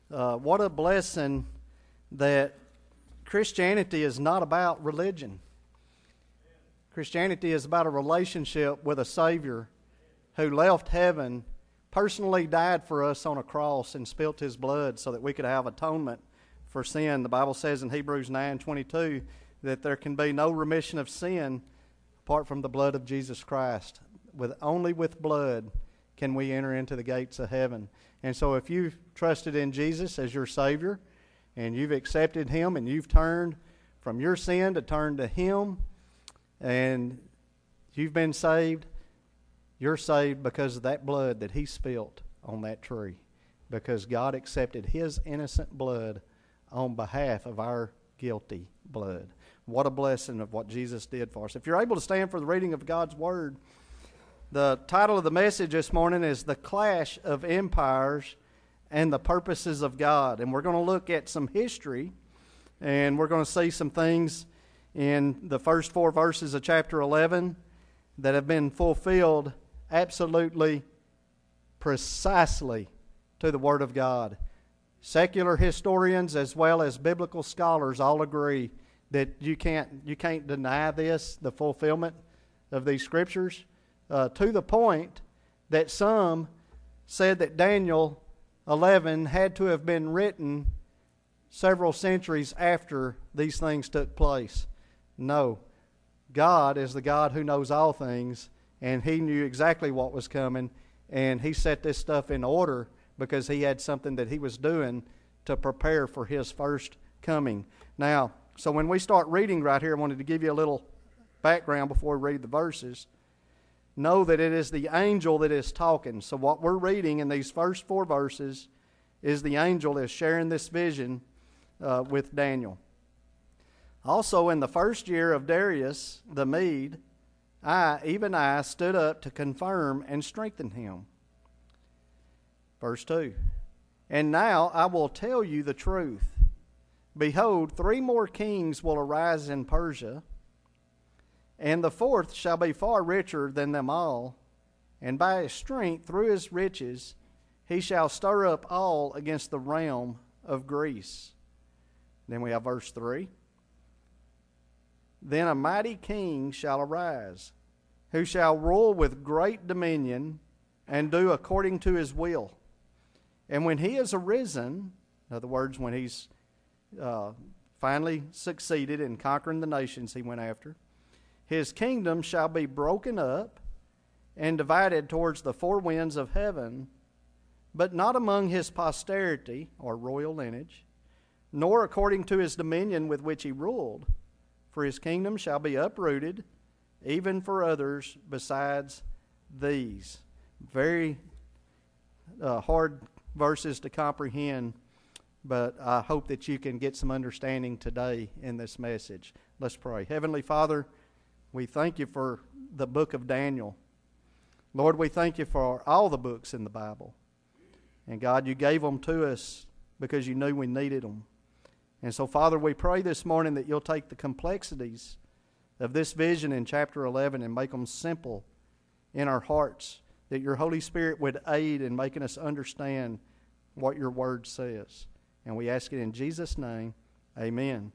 What a blessing that Christianity is not about religion. Christianity is about a relationship with a Savior who left heaven, personally died for us on a cross, and spilt His blood so that we could have atonement for sin. The Bible says in Hebrews 9:22 that there can be no remission of sin apart from the blood of Jesus Christ. Only with blood can we enter into the gates of heaven. And so if you've trusted in Jesus as your Savior, and you've accepted Him, and you've turned from your sin to turn to Him, and you've been saved, you're saved because of that blood that He spilt on that tree. Because God accepted His innocent blood on behalf of our guilty blood. What a blessing of what Jesus did for us. If you're able to stand for the reading of God's Word, the title of the message this morning is The Clash of Empires and the Purposes of God. And we're going to look at some history, and we're going to see some things in the first 4 verses of chapter 11 that have been fulfilled absolutely, precisely to the Word of God. Secular historians as well as biblical scholars all agree that you can't deny this, the fulfillment of these scriptures, to the point that some said that Daniel 11 had to have been written several centuries after these things took place. No. God is the God who knows all things, and He knew exactly what was coming, and He set this stuff in order because He had something that He was doing to prepare for His first coming. Now, so when we start reading right here, I wanted to give you a little background before we read the verses. Know that it is the angel that is talking. So what we're reading in these first 4 verses is the angel that is sharing this vision with Daniel. Also, in the first year of Darius the Mede, I stood up to confirm and strengthen him. Verse 2. And now I will tell you the truth. Behold, 3 more kings will arise in Persia, and the 4th shall be far richer than them all, and by his strength, through his riches, he shall stir up all against the realm of Greece. Then we have verse 3. Then a mighty king shall arise, who shall rule with great dominion, and do according to his will. And when he is arisen, in other words, when he's finally succeeded in conquering the nations he went after, his kingdom shall be broken up and divided towards the 4 winds of heaven, but not among his posterity, or royal lineage, nor according to his dominion with which he ruled. For his kingdom shall be uprooted, even for others besides these. Very hard verses to comprehend, but I hope that you can get some understanding today in this message. Let's pray. Heavenly Father, we thank you for the book of Daniel. Lord, we thank you for all the books in the Bible. And God, you gave them to us because you knew we needed them. And so, Father, we pray this morning that you'll take the complexities of this vision in chapter 11 and make them simple in our hearts, that your Holy Spirit would aid in making us understand what your word says. And we ask it in Jesus' name, amen.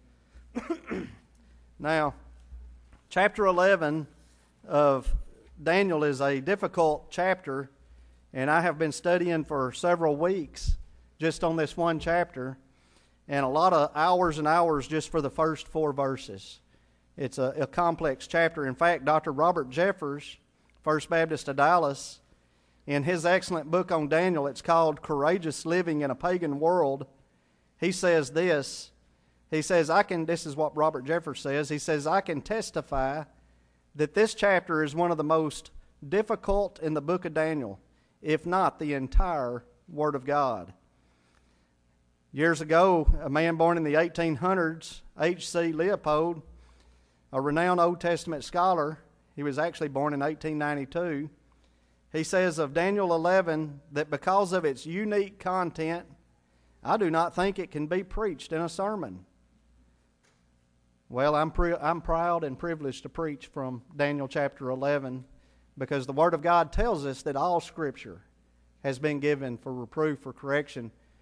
Now, chapter 11 of Daniel is a difficult chapter, and I have been studying for several weeks just on this one chapter, and a lot of hours and hours just for the first 4 verses. It's a complex chapter. In fact, Dr. Robert Jeffers, First Baptist of Dallas, in his excellent book on Daniel, it's called Courageous Living in a Pagan World, he says this. He says, this is what Robert Jeffers says, he says, I can testify that this chapter is one of the most difficult in the book of Daniel, if not the entire Word of God. Years ago, a man born in the 1800s, H.C. Leopold, a renowned Old Testament scholar, he was actually born in 1892, he says of Daniel 11 that because of its unique content, I do not think it can be preached in a sermon. Well, I'm proud and privileged to preach from Daniel chapter 11 because the Word of God tells us that all Scripture has been given for reproof, for correction,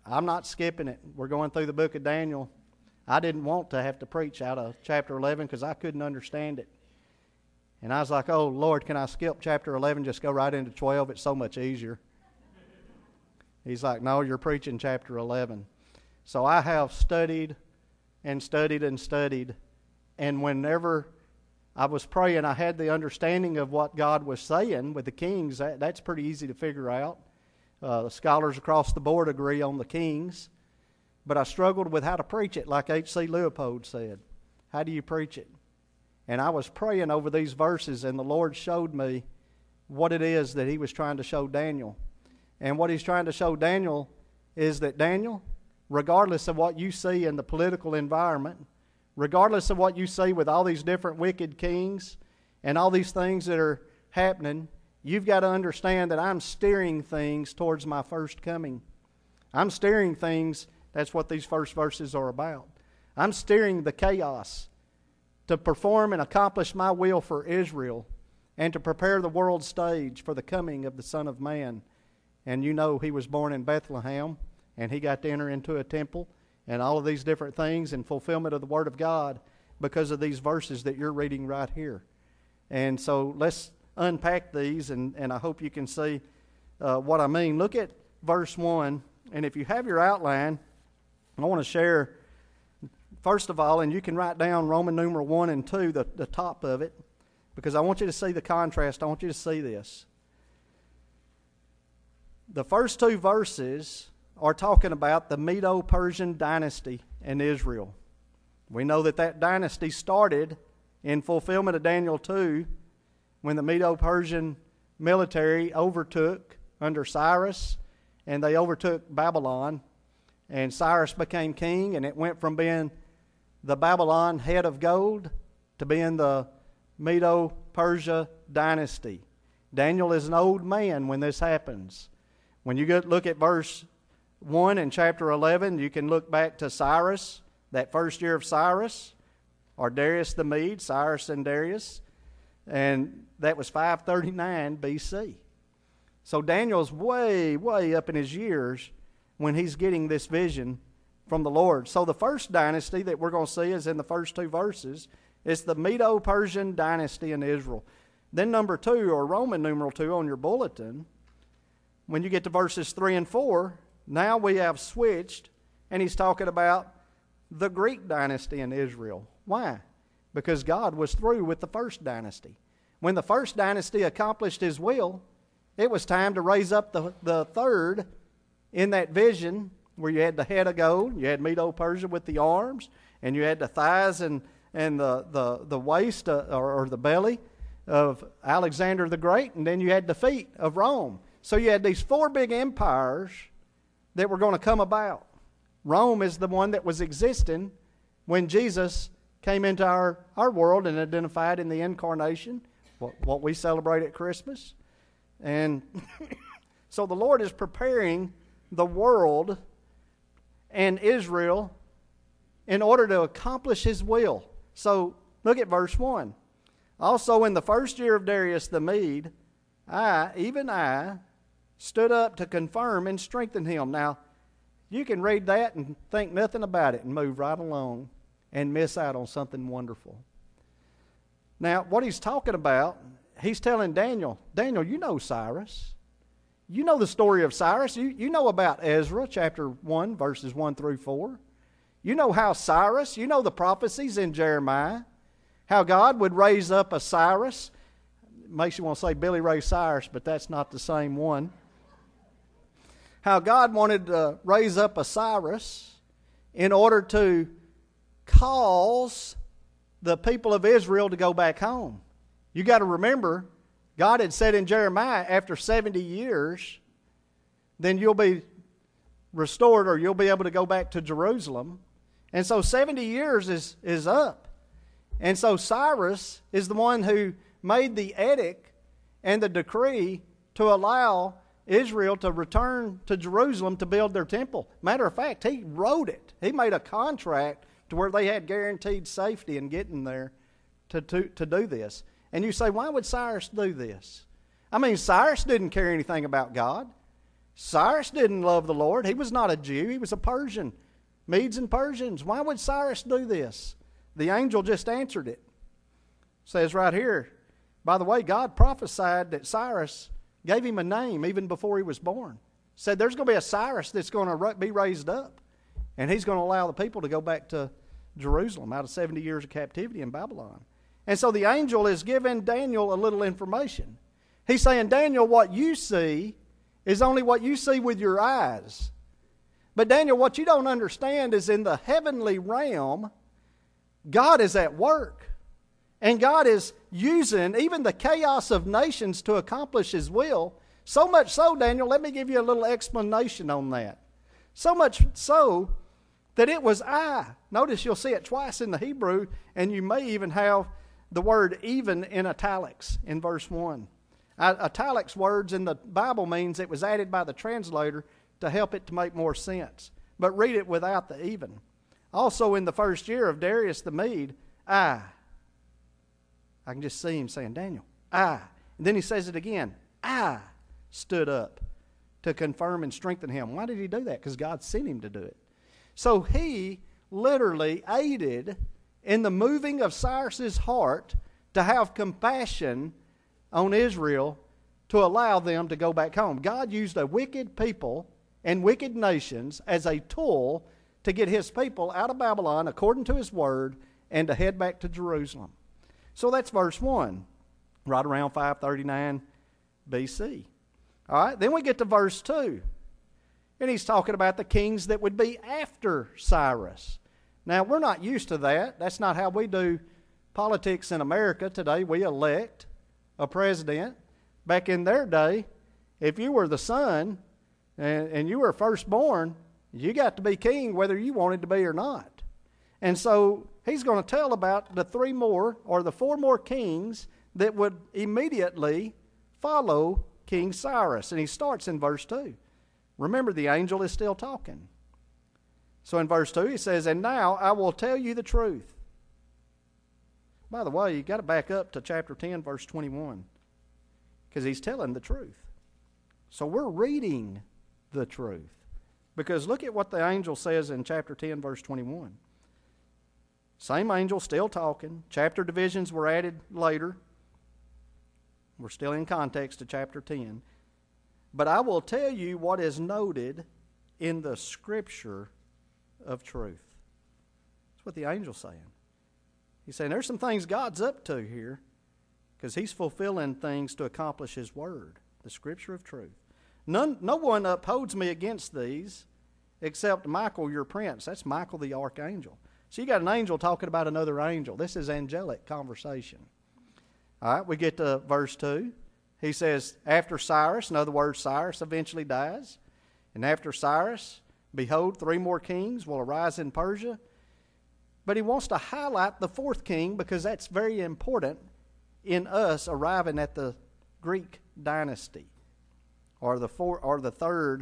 I'm not skipping it. We're going through the book of Daniel. I didn't want to have to preach out of chapter 11 because I couldn't understand it. And I was like, oh, Lord, can I skip chapter 11, just go right into 12? It's so much easier. He's like, no, you're preaching chapter 11. So I have studied and studied and studied. And whenever I was praying, I had the understanding of what God was saying with the kings. That's pretty easy to figure out. The scholars across the board agree on the kings. But I struggled with how to preach it, like H.C. Leopold said. How do you preach it? And I was praying over these verses, and the Lord showed me what it is that He was trying to show Daniel. And what He's trying to show Daniel is that Daniel, regardless of what you see in the political environment, regardless of what you see with all these different wicked kings and all these things that are happening, you've got to understand that I'm steering things towards my first coming. I'm steering things. That's what these first verses are about. I'm steering the chaos to perform and accomplish my will for Israel and to prepare the world stage for the coming of the Son of Man. And you know He was born in Bethlehem, and He got to enter into a temple and all of these different things in fulfillment of the Word of God because of these verses that you're reading right here. And so let's unpack these, and I hope you can see what I mean. Look at verse 1, and if you have your outline, I want to share, first of all, and you can write down Roman numeral 1 and 2, the top of it, because I want you to see the contrast. I want you to see this. The first two verses are talking about the Medo-Persian dynasty in Israel. We know that dynasty started in fulfillment of Daniel 2 when the Medo-Persian military overtook under Cyrus, and they overtook Babylon. And Cyrus became king, and it went from being the Babylon head of gold to being the Medo-Persia dynasty. Daniel is an old man when this happens. When you look at verse 1 in chapter 11, you can look back to Cyrus, that first year of Cyrus, or Darius the Mede, Cyrus and Darius, and that was 539 BC. So Daniel's way, way up in his years when he's getting this vision from the Lord. So the first dynasty that we're going to see is in the first two verses. It's the Medo-Persian dynasty in Israel. Then number 2, or Roman numeral 2 on your bulletin, when you get to verses 3 and 4, now we have switched, and he's talking about the Greek dynasty in Israel. Why? Because God was through with the first dynasty. When the first dynasty accomplished His will, it was time to raise up the third in that vision, where you had the head of gold, you had Medo-Persia with the arms, and you had the thighs and the waist or the belly of Alexander the Great, and then you had the feet of Rome. So you had these 4 big empires that were going to come about. Rome is the one that was existing when Jesus came into our world and identified in the incarnation, what we celebrate at Christmas. And so the Lord is preparing the world and Israel in order to accomplish His will. So look at verse 1. Also in the first year of Darius the Mede, I stood up to confirm and strengthen him. Now, you can read that and think nothing about it and move right along and miss out on something wonderful. Now, what he's talking about, he's telling Daniel, you know Cyrus. You know the story of Cyrus. You know about Ezra, chapter 1, verses 1 through 4. You know how Cyrus, you know the prophecies in Jeremiah, how God would raise up a Cyrus. It makes you want to say Billy Ray Cyrus, but that's not the same one. How God wanted to raise up a Cyrus in order to cause the people of Israel to go back home. You got to remember, God had said in Jeremiah, after 70 years, then you'll be restored, or you'll be able to go back to Jerusalem. And so 70 years is up. And so Cyrus is the one who made the edict and the decree to allow Israel to return to Jerusalem to build their temple. Matter of fact, he wrote it. He made a contract to where they had guaranteed safety in getting there to do this. And you say, why would Cyrus do this? I mean, Cyrus didn't care anything about God. Cyrus didn't love the Lord. He was not a Jew. He was a Persian. Medes and Persians. Why would Cyrus do this? The angel just answered it. It says right here, by the way, God prophesied that Cyrus gave him a name even before he was born. Said there's going to be a Cyrus that's going to be raised up. And he's going to allow the people to go back to Jerusalem out of 70 years of captivity in Babylon. And so the angel is giving Daniel a little information. He's saying, Daniel, what you see is only what you see with your eyes. But Daniel, what you don't understand is in the heavenly realm, God is at work. And God is using even the chaos of nations to accomplish His will. So much so, Daniel, let me give you a little explanation on that. So much so that it was I. Notice you'll see it twice in the Hebrew, and you may even have the word even in italics in verse 1. Italics words in the Bible means it was added by the translator to help it to make more sense. But read it without the even. Also in the first year of Darius the Mede, I can just see him saying, Daniel, I. And then he says it again, I stood up to confirm and strengthen him. Why did he do that? Because God sent him to do it. So he literally aided in the moving of Cyrus's heart to have compassion on Israel to allow them to go back home. God used a wicked people and wicked nations as a tool to get His people out of Babylon according to His word and to head back to Jerusalem. So that's verse 1, right around 539 BC. All right, then we get to verse 2. And he's talking about the kings that would be after Cyrus. Now, we're not used to that. That's not how we do politics in America today. We elect a president. Back in their day, if you were the son and you were firstborn, you got to be king whether you wanted to be or not. And so he's going to tell about the 4 more kings that would immediately follow King Cyrus. And he starts in verse 2. Remember, the angel is still talking. So in verse 2 he says, and now I will tell you the truth. By the way, you've got to back up to chapter 10, verse 21. Because he's telling the truth. So we're reading the truth. Because look at what the angel says in chapter 10, verse 21. Same angel, still talking. Chapter divisions were added later. We're still in context to chapter 10. But I will tell you what is noted in the scripture of truth. That's what the angel's saying. He's saying there's some things God's up to here because He's fulfilling things to accomplish His word, the scripture of truth. No one upholds me against these except Michael, your prince. That's Michael the archangel. So you got an angel talking about another angel. This is angelic conversation. All right, we get to verse 2. He says, after Cyrus, in other words, Cyrus eventually dies. And after Cyrus, behold, 3 more kings will arise in Persia. But he wants to highlight the 4th king because that's very important in us arriving at the Greek dynasty, or the 3rd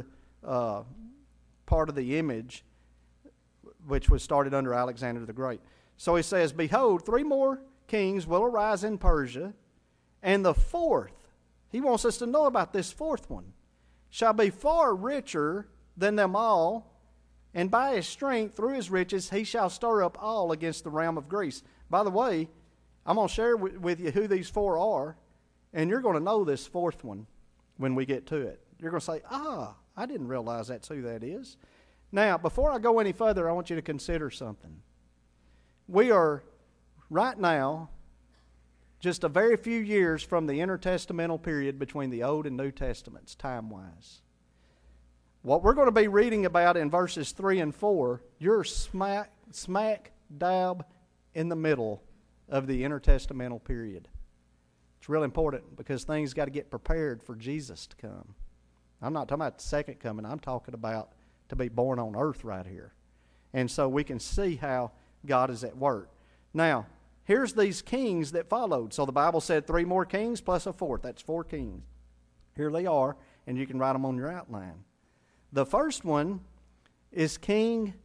part of the image, which was started under Alexander the Great. So he says, behold, 3 more kings will arise in Persia, and the 4th, he wants us to know about this 4th one, shall be far richer than them all, and by his strength, through his riches, he shall stir up all against the realm of Greece. By the way, I'm going to share with you who these 4 are, and you're going to know this 4th one when we get to it. You're going to say, I didn't realize that's who that is. Now, before I go any further, I want you to consider something. We are, right now, just a very few years from the intertestamental period between the Old and New Testaments, time-wise. What we're going to be reading about in verses 3 and 4, you're smack dab in the middle of the intertestamental period. It's real important because things got to get prepared for Jesus to come. I'm not talking about the second coming. I'm talking about to be born on earth right here. And so we can see how God is at work. Now, here's these kings that followed. So the Bible said 3 more kings plus a 4th. That's 4 kings. Here they are, and you can write them on your outline. The first one is King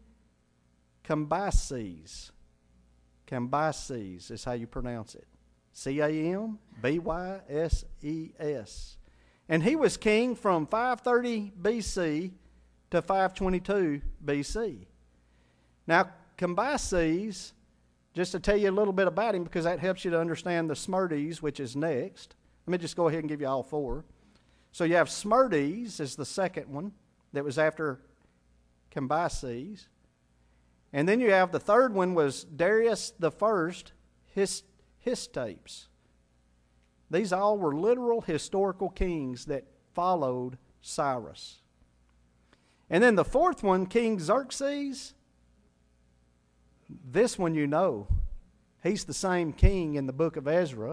Cambyses. Cambyses is how you pronounce it. Cambyses. And he was king from 530 BC to 522 BC. Now, Cambyses, just to tell you a little bit about him, because that helps you to understand the Smerdis, which is next. Let me just go ahead and give you all four. So you have Smerdis is the second one that was after Cambyses. And then you have the third one was Darius the First, Hystapes. These all were literal historical kings that followed Cyrus. And then the fourth one, King Xerxes, this one you know. He's the same king in the book of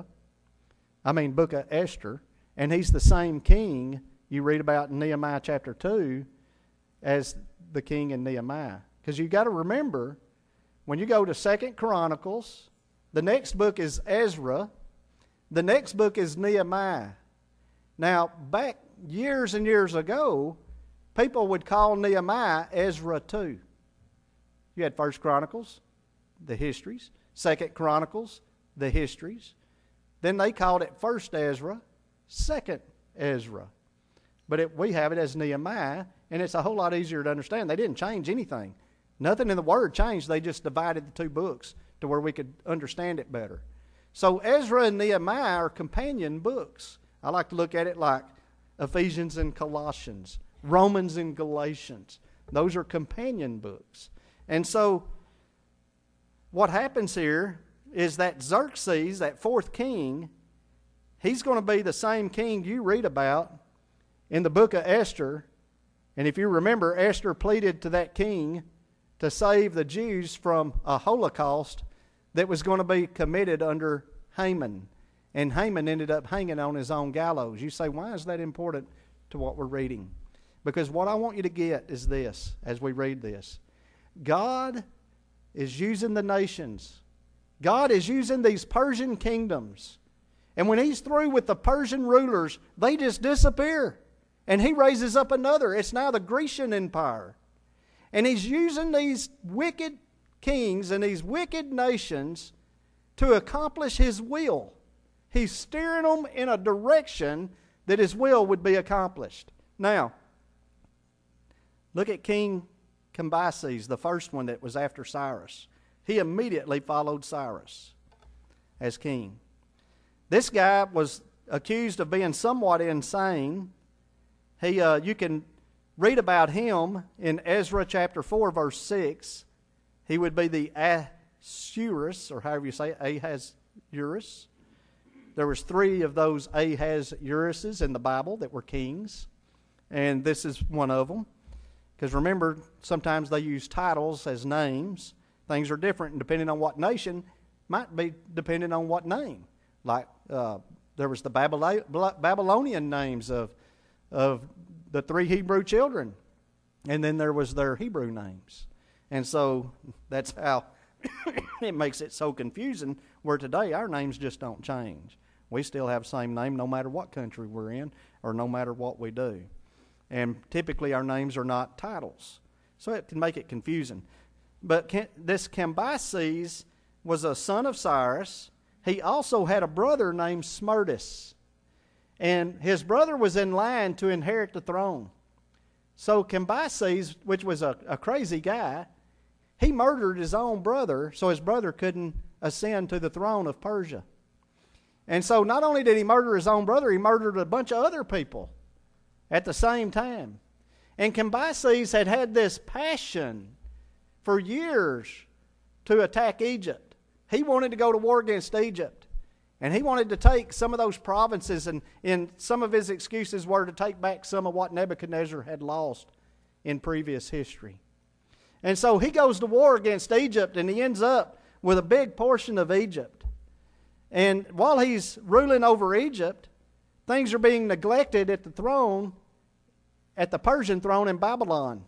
book of Esther, and he's the same king you read about in Nehemiah chapter 2 as the king in Nehemiah. Because you've got to remember, when you go to 2 Chronicles, the next book is Ezra, the next book is Nehemiah. Now, back years and years ago, people would call Nehemiah Ezra 2. You had 1 Chronicles, the histories, 2 Chronicles, the histories. Then they called it 1st Ezra, 2nd Ezra. But we have it as Nehemiah, and it's a whole lot easier to understand. They didn't change anything. Nothing in the Word changed. They just divided the two books to where we could understand it better. So Ezra and Nehemiah are companion books. I like to look at it like Ephesians and Colossians, Romans and Galatians. Those are companion books. And so what happens here is that Xerxes, that fourth king, he's going to be the same king you read about in the book of Esther. And if you remember, Esther pleaded to that king to save the Jews from a Holocaust that was going to be committed under Haman. And Haman ended up hanging on his own gallows. You say, why is that important to what we're reading? Because what I want you to get is this, as we read this. God is using the nations. God is using these Persian kingdoms. And when He's through with the Persian rulers, they just disappear. And He raises up another. It's now the Grecian Empire. And He's using these wicked kings and these wicked nations to accomplish His will. He's steering them in a direction that His will would be accomplished. Now, look at King Cambyses, the first one that was after Cyrus. He immediately followed Cyrus as king. This guy was accused of being somewhat insane. You can read about him in Ezra chapter 4, verse 6. He would be the Ahasuerus, or however you say it, Ahasuerus. There was 3 of those Ahasueruses in the Bible that were kings, and this is one of them. Because remember, sometimes they use titles as names. Things are different depending on what nation, might be depending on what name. Like there was the Babylonian names of the 3 Hebrew children, and then there was their Hebrew names. And so that's how it makes it so confusing, where today our names just don't change. We still have the same name no matter what country we're in or no matter what we do. And typically our names are not titles. So it can make it confusing. But this Cambyses was a son of Cyrus. He also had a brother named Smerdis. And his brother was in line to inherit the throne. So Cambyses, which was a crazy guy, he murdered his own brother so his brother couldn't ascend to the throne of Persia. And so not only did he murder his own brother, he murdered a bunch of other people at the same time. And Cambyses had this passion for years to attack Egypt. He wanted to go to war against Egypt. And he wanted to take some of those provinces, and some of his excuses were to take back some of what Nebuchadnezzar had lost in previous history. And so he goes to war against Egypt, and he ends up with a big portion of Egypt. And while he's ruling over Egypt, things are being neglected at the throne, at the Persian throne in Babylon.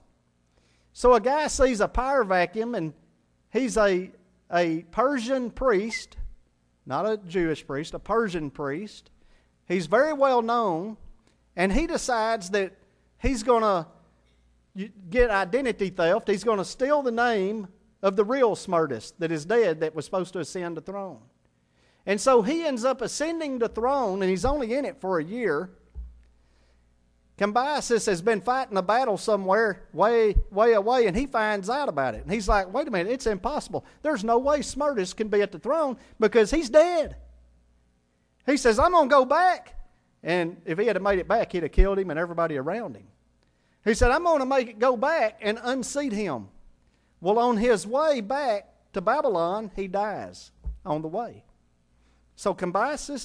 So a guy sees a power vacuum, and he's a Persian priest, not a Jewish priest, a Persian priest. He's very well known, and he decides that he's going to get identity theft. He's going to steal the name of the real Smerdis that is dead, that was supposed to ascend the throne. And so he ends up ascending the throne, and he's only in it for a year. Cambyses has been fighting a battle somewhere way, way away, and he finds out about it. And he's like, wait a minute, it's impossible. There's no way Smerdis can be at the throne because he's dead. He says, I'm going to go back. And if he had made it back, he'd have killed him and everybody around him. He said, I'm going to make it go back and unseat him. Well, on his way back to Babylon, he dies on the way. So Cambyses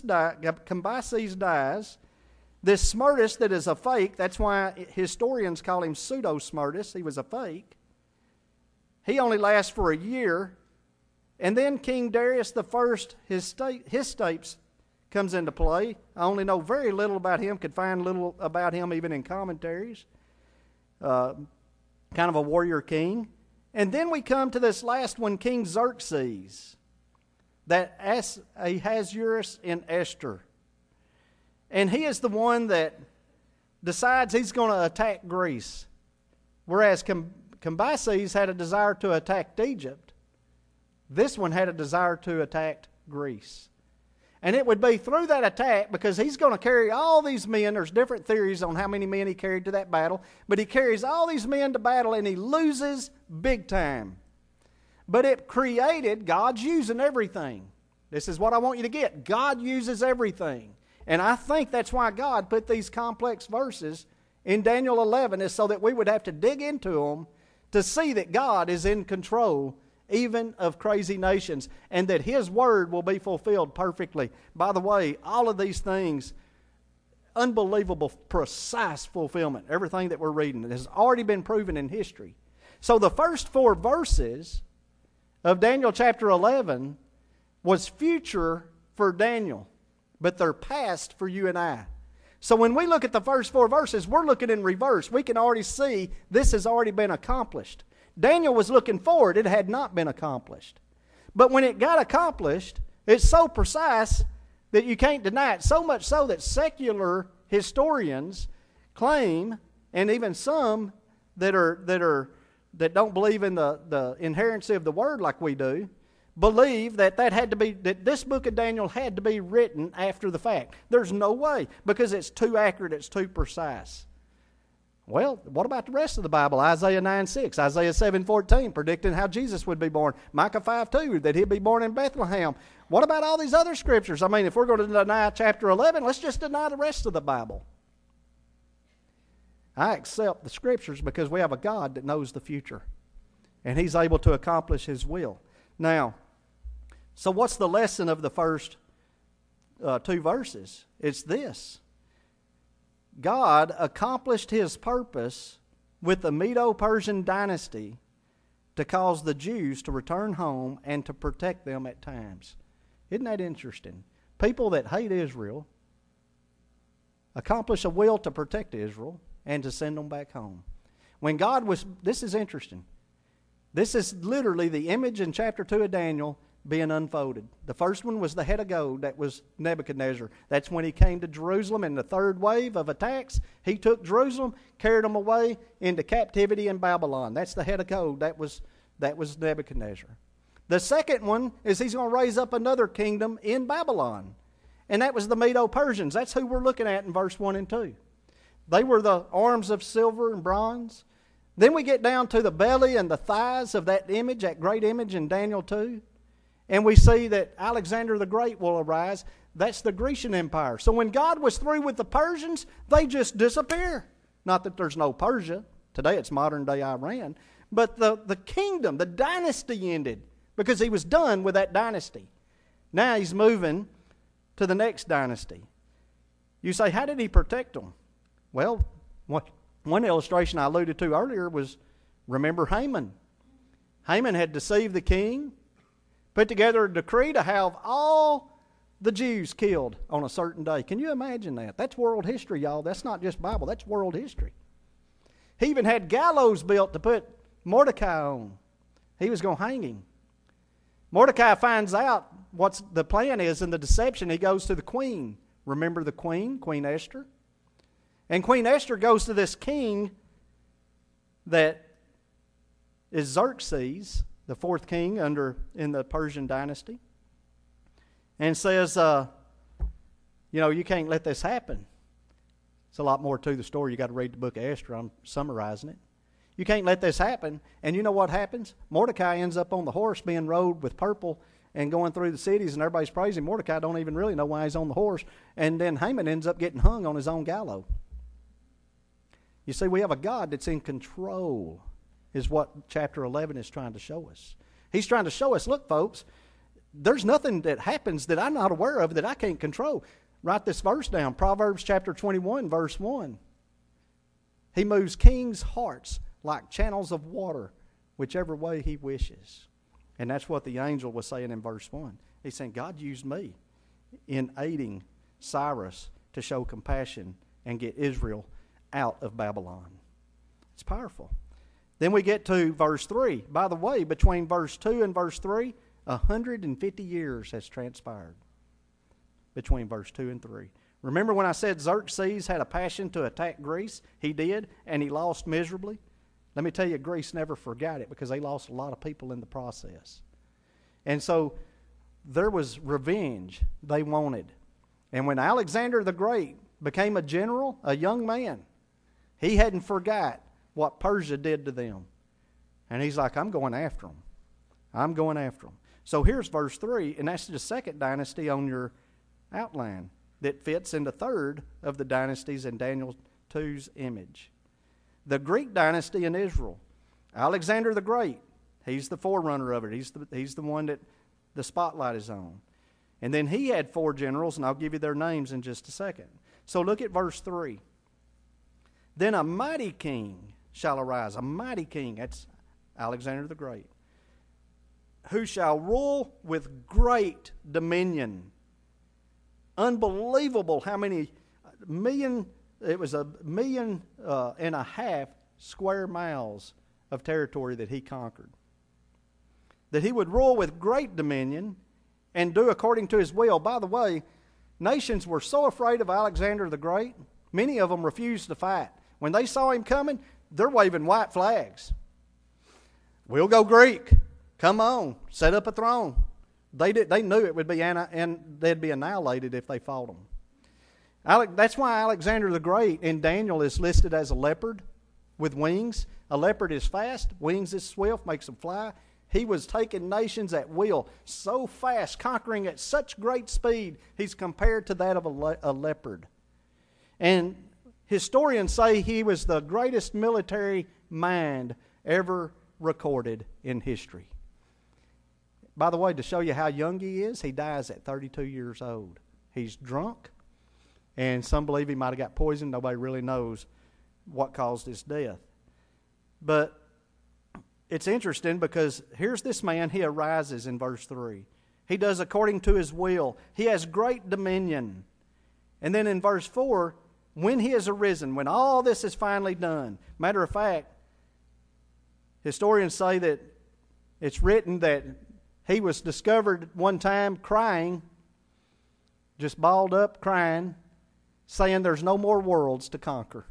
dies. This Smerdis that is a fake, that's why historians call him pseudo-Smerdis. He was a fake. He only lasts for a year. And then King Darius I, his tapes comes into play. I only know very little about him, could find little about him even in commentaries. Kind of a warrior king. And then we come to this last one, King Xerxes, that Ahasuerus in Esther. And he is the one that decides he's going to attack Greece. Whereas Cambyses had a desire to attack Egypt, this one had a desire to attack Greece. And it would be through that attack, because he's going to carry all these men. There's different theories on how many men he carried to that battle. But he carries all these men to battle and he loses big time. But it created, God's using everything. This is what I want you to get. God uses everything. And I think that's why God put these complex verses in Daniel 11, is so that we would have to dig into them to see that God is in control even of crazy nations, and that His Word will be fulfilled perfectly. By the way, all of these things, unbelievable, precise fulfillment. Everything that we're reading has already been proven in history. So the first 4 verses of Daniel chapter 11 was future for Daniel, but they're past for you and I. So when we look at the first 4 verses, we're looking in reverse. We can already see this has already been accomplished. Daniel was looking forward. It had not been accomplished. But when it got accomplished, it's so precise that you can't deny it. So much so that secular historians claim, and even some that don't believe in the inerrancy of the Word like we do, believe that this book of Daniel had to be written after the fact. There's no way, because it's too accurate, it's too precise. Well, what about the rest of the Bible? Isaiah 9:6, Isaiah 7:14, predicting how Jesus would be born. Micah 5:2, that He'd be born in Bethlehem. What about all these other scriptures? I mean, if we're going to deny chapter 11, let's just deny the rest of the Bible. I accept the scriptures because we have a God that knows the future, and He's able to accomplish His will. Now, so what's the lesson of the first 2 verses? It's this. God accomplished His purpose with the Medo-Persian dynasty to cause the Jews to return home and to protect them at times. Isn't that interesting? People that hate Israel accomplish a will to protect Israel and to send them back home. When God was, this is interesting. This is literally the image in chapter 2 of Daniel being unfolded. The first one was the head of gold. That was Nebuchadnezzar. That's when he came to Jerusalem in the third wave of attacks. He took Jerusalem, carried them away into captivity in Babylon. That's the head of gold. That was Nebuchadnezzar. The second one is he's going to raise up another kingdom in Babylon. And that was the Medo-Persians. That's who we're looking at in verse 1 and 2. They were the arms of silver and bronze. Then we get down to the belly and the thighs of that image, that great image in Daniel 2. And we see that Alexander the Great will arise. That's the Grecian Empire. So when God was through with the Persians, they just disappear. Not that there's no Persia. Today it's modern day Iran. But the kingdom, the dynasty ended because He was done with that dynasty. Now He's moving to the next dynasty. You say, how did He protect them? Well, one illustration I alluded to earlier was, remember Haman. Haman had deceived the king, put together a decree to have all the Jews killed on a certain day. Can you imagine that? That's world history, y'all. That's not just Bible. That's world history. He even had gallows built to put Mordecai on. He was going to hang him. Mordecai finds out what the plan is and the deception. He goes to the queen. Remember the queen, Queen Esther? And Queen Esther goes to this king that is Xerxes, the 4th king in the Persian dynasty, and says, you can't let this happen. It's a lot more to the story. You got to read the book of Esther. I'm summarizing it. You can't let this happen. And you know what happens? Mordecai ends up on the horse being rode with purple and going through the cities, and everybody's praising. Mordecai don't even really know why he's on the horse. And then Haman ends up getting hung on his own gallows. You see, we have a God that's in control, is what chapter 11 is trying to show us. He's trying to show us, look, folks, there's nothing that happens that I'm not aware of that I can't control. Write this verse down, Proverbs chapter 21, verse 1. He moves kings' hearts like channels of water, whichever way he wishes. And that's what the angel was saying in verse 1. He's saying, God used me in aiding Cyrus to show compassion and get Israel out of Babylon. It's powerful. Then we get to verse 3. By the way, between verse 2 and verse 3, 150 years has transpired between verse 2 and 3. Remember when I said Xerxes had a passion to attack Greece? He did, and he lost miserably. Let me tell you, Greece never forgot it because they lost a lot of people in the process. And so there was revenge they wanted. And when Alexander the Great became a general, a young man, he hadn't forgot what Persia did to them. And he's like, I'm going after them. I'm going after them. So here's verse 3, and that's the second dynasty on your outline that fits in the third of the dynasties in Daniel 2's image. The Greek dynasty in Israel. Alexander the Great, he's the forerunner of it. He's the one that the spotlight is on. And then he had 4 generals, and I'll give you their names in just a second. So look at verse 3. Then a mighty king shall arise. A mighty king, that's Alexander the Great, who shall rule with great dominion. Unbelievable how many million, it was 1.5 million square miles of territory that he conquered. That he would rule with great dominion and do according to his will. By the way, nations were so afraid of Alexander the Great, many of them refused to fight. When they saw him coming, they're waving white flags. We'll go Greek. Come on, set up a throne. They knew it would be and they'd be annihilated if they fought them. That's why Alexander the Great in Daniel is listed as a leopard with wings. A leopard is fast, wings is swift, makes them fly. He was taking nations at will, so fast, conquering at such great speed, he's compared to that of a leopard. And historians say he was the greatest military mind ever recorded in history. By the way, to show you how young he is, he dies at 32 years old. He's drunk, and some believe he might have got poisoned. Nobody really knows what caused his death. But it's interesting because here's this man, he arises in verse 3. He does according to his will. He has great dominion. And then in verse 4, when he has arisen, when all this is finally done. Matter of fact, historians say that it's written that he was discovered one time crying, just balled up crying, saying there's no more worlds to conquer.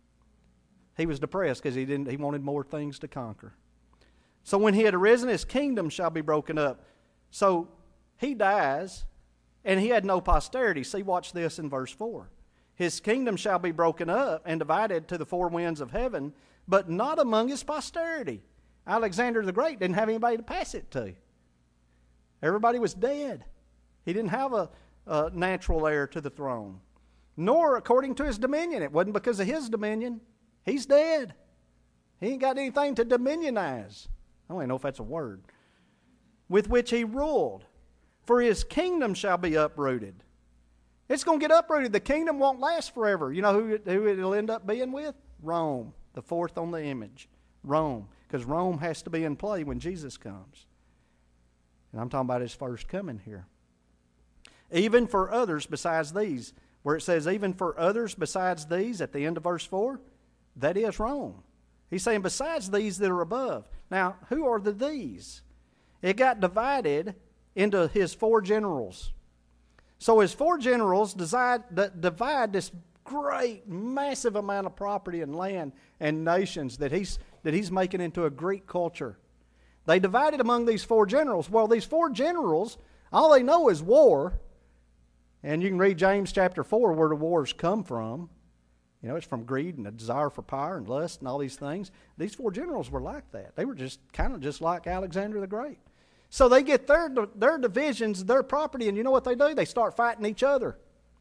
He was depressed because he wanted more things to conquer. So when he had arisen, his kingdom shall be broken up. So he dies, and he had no posterity. See, watch this in verse 4. His kingdom shall be broken up and divided to the 4 winds of heaven, but not among his posterity. Alexander the Great didn't have anybody to pass it to. Everybody was dead. He didn't have a natural heir to the throne. Nor according to his dominion. It wasn't because of his dominion. He's dead. He ain't got anything to dominionize. I don't even know if that's a word. With which he ruled. For his kingdom shall be uprooted. It's going to get uprooted. The kingdom won't last forever. You know who it'll end up being with? Rome. The 4th on the image. Rome. Because Rome has to be in play when Jesus comes. And I'm talking about his first coming here. Even for others besides these. Where it says, even for others besides these, at the end of verse 4, that is Rome. He's saying, besides these that are above. Now, who are the these? It got divided into his 4 generals. So his 4 generals divide this great, massive amount of property and land and nations that he's making into a Greek culture. They divided among these 4 generals. Well, these 4 generals, all they know is war. And you can read James chapter 4 where the wars come from. You know, it's from greed and a desire for power and lust and all these things. These 4 generals were like that. They were just kind of just like Alexander the Great. So they get their divisions, their property, and you know what they do? They start fighting each other.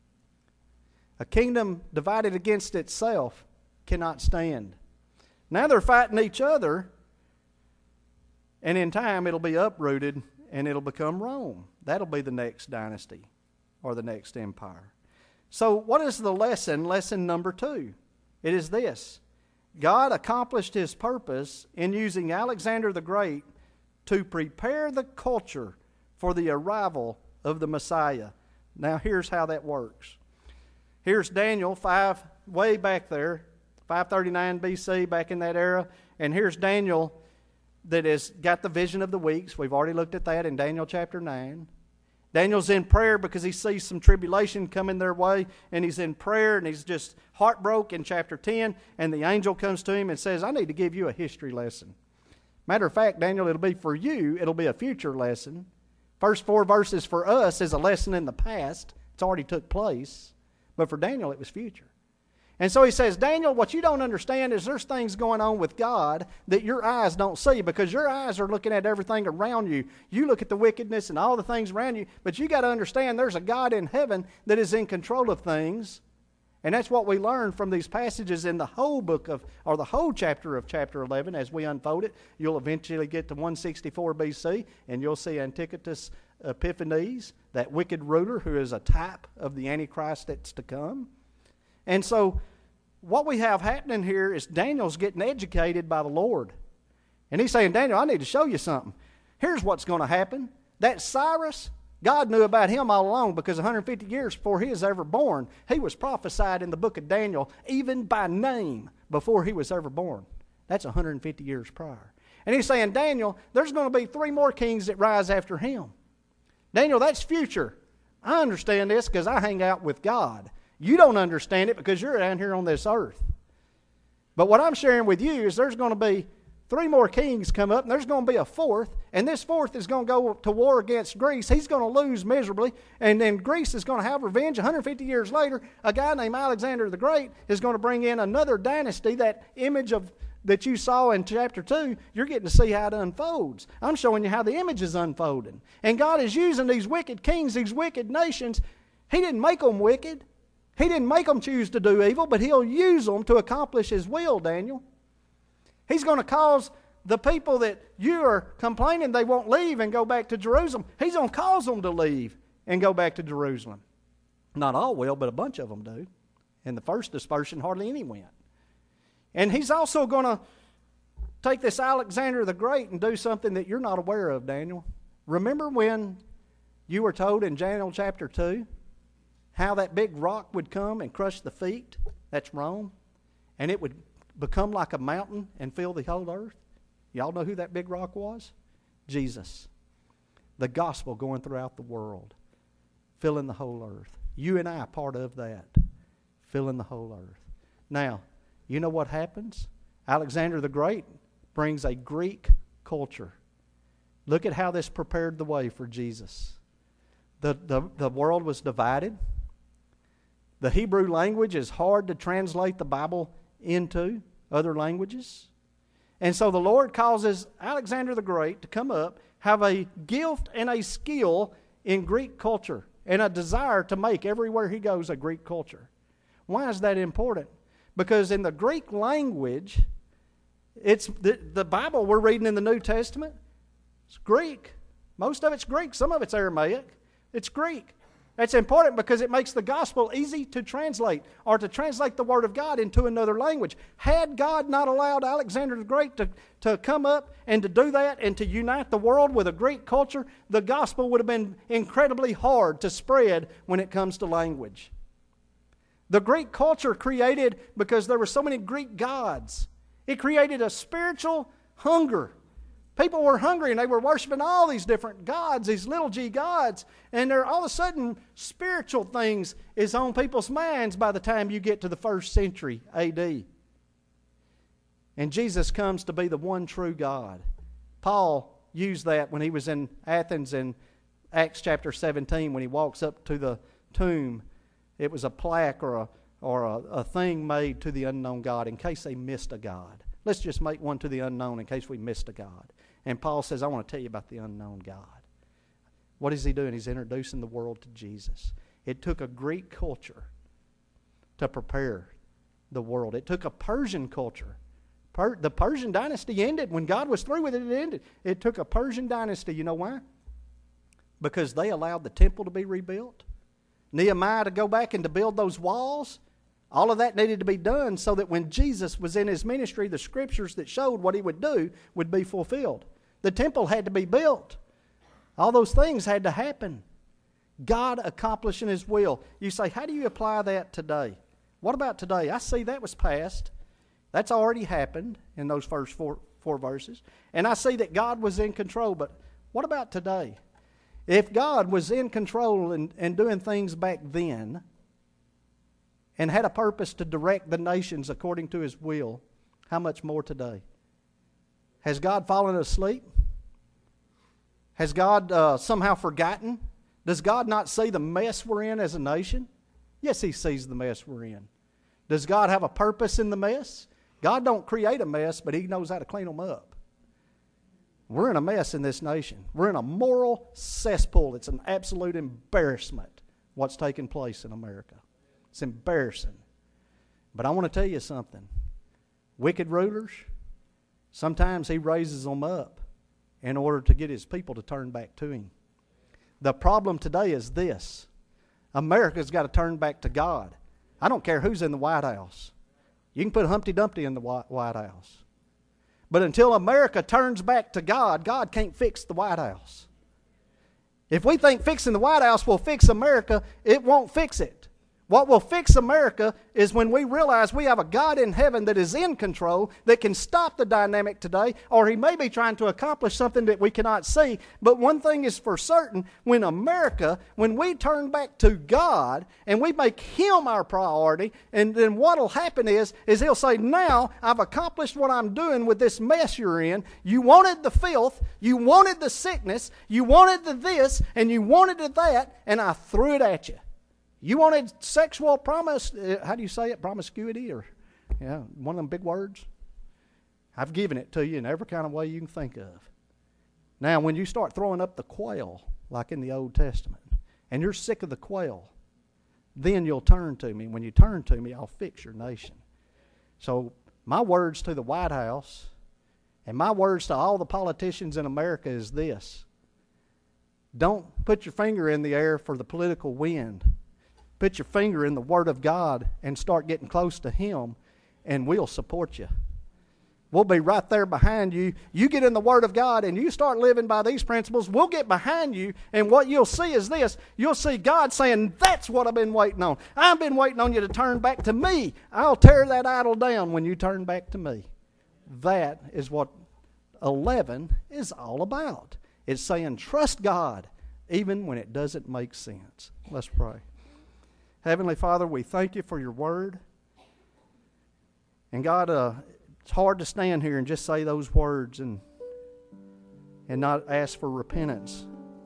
A kingdom divided against itself cannot stand. Now they're fighting each other, and in time it'll be uprooted and it'll become Rome. That'll be the next dynasty or the next empire. So what is the lesson? Lesson number 2. It is this. God accomplished His purpose in using Alexander the Great to prepare the culture for the arrival of the Messiah. Now here's how that works. Here's Daniel 5, way back there, 539 BC, back in that era. And here's Daniel that has got the vision of the weeks. We've already looked at that in Daniel chapter 9. Daniel's in prayer because he sees some tribulation coming their way, and he's in prayer, and he's just heartbroken in chapter 10, and the angel comes to him and says, I need to give you a history lesson. Matter of fact, Daniel, it'll be for you, it'll be a future lesson. First 4 verses for us is a lesson in the past. It's already took place. But for Daniel, it was future. And so he says, Daniel, what you don't understand is there's things going on with God that your eyes don't see, because your eyes are looking at everything around you. You look at the wickedness and all the things around you, but you got to understand there's a God in heaven that is in control of things. And that's what we learn from these passages in the whole book of, or the whole chapter of chapter 11 as we unfold it. You'll eventually get to 164 BC, and you'll see Antiochus Epiphanes, that wicked ruler who is a type of the Antichrist that's to come. And so what we have happening here is Daniel's getting educated by the Lord. And he's saying, Daniel, I need to show you something. Here's what's going to happen. That Cyrus, God knew about him all along, because 150 years before he was ever born, he was prophesied in the book of Daniel, even by name, before he was ever born. That's 150 years prior. And he's saying, Daniel, there's going to be 3 more kings that rise after him. Daniel, that's future. I understand this because I hang out with God. You don't understand it because you're down here on this earth. But what I'm sharing with you is there's going to be 3 more kings come up, and there's going to be a 4th, and this 4th is going to go to war against Greece. He's going to lose miserably, and then Greece is going to have revenge. 150 years later, a guy named Alexander the Great is going to bring in another dynasty. That image of that you saw in chapter 2, you're getting to see how it unfolds. I'm showing you how the image is unfolding. And God is using these wicked kings, these wicked nations. He didn't make them wicked. He didn't make them choose to do evil, but He'll use them to accomplish His will, Daniel. He's going to cause the people that you are complaining they won't leave and go back to Jerusalem, He's going to cause them to leave and go back to Jerusalem. Not all will, but a bunch of them do. In the first dispersion, hardly any went. And He's also going to take this Alexander the Great and do something that you're not aware of, Daniel. Remember when you were told in Daniel chapter 2 how that big rock would come and crush the feet? That's Rome. And it would become like a mountain and fill the whole earth. Y'all know who that big rock was? Jesus. The gospel going throughout the world, filling the whole earth. You and I are part of that, filling the whole earth. Now, you know what happens? Alexander the Great brings a Greek culture. Look at how this prepared the way for Jesus. The world was divided. The Hebrew language is hard to translate the Bible into other languages. And so the Lord causes Alexander the Great to come up, have a gift and a skill in Greek culture, and a desire to make everywhere he goes a Greek culture. Why is that important? Because in the Greek language, it's the Bible we're reading in the New Testament, it's Greek. Most of it's Greek. Some of it's Aramaic. It's Greek. That's important because it makes the gospel easy to translate, or to translate the Word of God into another language. Had God not allowed Alexander the Great to come up and to do that and to unite the world with a Greek culture, the gospel would have been incredibly hard to spread when it comes to language. The Greek culture created, because there were so many Greek gods, it created a spiritual hunger. People were hungry and they were worshiping all these different gods, these little g gods, and all of a sudden spiritual things is on people's minds by the time you get to the 1st century AD. And Jesus comes to be the one true God. Paul used that when he was in Athens in Acts chapter 17 when he walks up to the tomb. It was a plaque or or a thing made to the unknown God in case they missed a God. Let's just make one to the unknown in case we missed a God. And Paul says, I want to tell you about the unknown God. What is he doing? He's introducing the world to Jesus. It took a Greek culture to prepare the world. It took a Persian culture. The Persian dynasty ended. When God was through with it, it ended. It took a Persian dynasty. You know why? Because they allowed the temple to be rebuilt. Nehemiah to go back and to build those walls. All of that needed to be done so that when Jesus was in his ministry, the scriptures that showed what he would do would be fulfilled. The temple had to be built. All those things had to happen. God accomplishing his will. You say, how do you apply that today? What about today? I see that was past. That's already happened in those first four verses. And I see that God was in control. But what about today? If God was in control and doing things back then and had a purpose to direct the nations according to his will, how much more today? Has God fallen asleep? Has God somehow forgotten? Does God not see the mess we're in as a nation? Yes, he sees the mess we're in. Does God have a purpose in the mess? God don't create a mess, but he knows how to clean them up. We're in a mess in this nation. We're in a moral cesspool. It's an absolute embarrassment what's taking place in America. It's embarrassing. But I want to tell you something. Wicked rulers, sometimes he raises them up in order to get his people to turn back to him. The problem today is this. America's got to turn back to God. I don't care who's in the White House. You can put Humpty Dumpty in the White House. But until America turns back to God, God can't fix the White House. If we think fixing the White House will fix America, it won't fix it. What will fix America is when we realize we have a God in heaven that is in control, that can stop the dynamic today, or he may be trying to accomplish something that we cannot see. But one thing is for certain, when we turn back to God and we make him our priority, and then what will happen is he'll say, now I've accomplished what I'm doing with this mess you're in. You wanted the filth, you wanted the sickness, you wanted the this, and you wanted the that, and I threw it at you. You wanted sexual promiscuity, or one of them big words? I've given it to you in every kind of way you can think of. Now, when you start throwing up the quail, like in the Old Testament, and you're sick of the quail, then you'll turn to me. When you turn to me, I'll fix your nation. So my words to the White House and my words to all the politicians in America is this. Don't put your finger in the air for the political wind. Put your finger in the Word of God and start getting close to him, and we'll support you. We'll be right there behind you. You get in the Word of God and you start living by these principles, we'll get behind you, and what you'll see is this. You'll see God saying, that's what I've been waiting on. I've been waiting on you to turn back to me. I'll tear that idol down when you turn back to me. That is what 11 is all about. It's saying trust God even when it doesn't make sense. Let's pray. Heavenly Father, we thank you for your word. And God, it's hard to stand here and just say those words and not ask for repentance.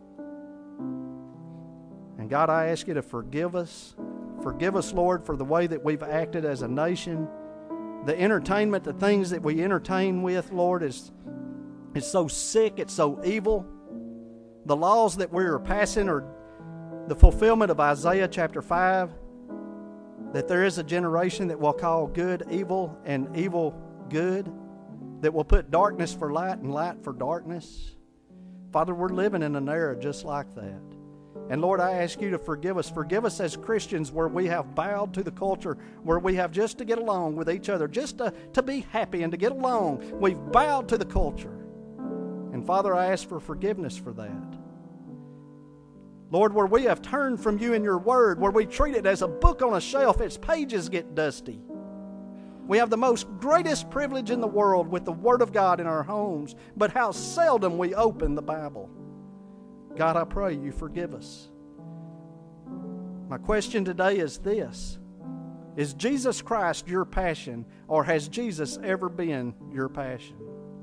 And God, I ask you to forgive us. Forgive us, Lord, for the way that we've acted as a nation. The entertainment, the things that we entertain with, Lord, is so sick, it's so evil. The laws that we are passing are the fulfillment of Isaiah chapter 5, that there is a generation that will call good evil and evil good, that will put darkness for light and light for darkness. Father, we're living in an era just like that. And Lord, I ask you to forgive us. Forgive us as Christians where we have bowed to the culture, where we have just to get along with each other, just to be happy and to get along. We've bowed to the culture. And Father, I ask for forgiveness for that. Lord, where we have turned from you and your word, where we treat it as a book on a shelf, its pages get dusty. We have the most greatest privilege in the world with the Word of God in our homes, but how seldom we open the Bible. God, I pray you forgive us. My question today is this. Is Jesus Christ your passion, or has Jesus ever been your passion?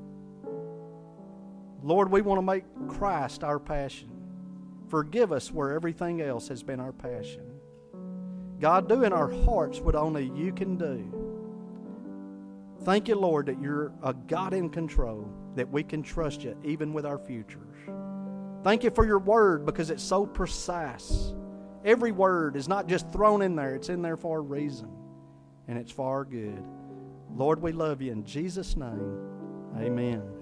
Lord, we want to make Christ our passion. Forgive us where everything else has been our passion. God, do in our hearts what only you can do. Thank you, Lord, that you're a God in control, that we can trust you even with our futures. Thank you for your word because it's so precise. Every word is not just thrown in there. It's in there for a reason, and it's for our good. Lord, we love you. In Jesus' name, amen.